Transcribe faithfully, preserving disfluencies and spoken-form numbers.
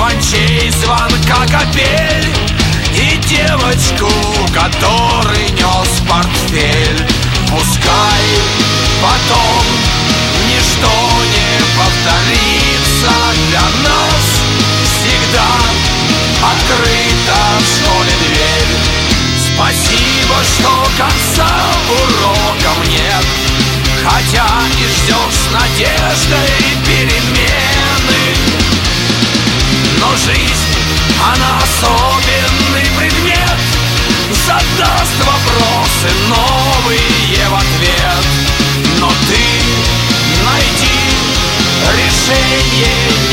звончей звонка капель и девочку, который нес портфель. Пускай потом ничто не повторится, для нас всегда открыта в школе дверь. Спасибо, что конца урокам нет, хотя и ждешь с надеждой перемены. Но жизнь, она особенный предмет, задаст вопросы новые в ответ. Но ты найди решение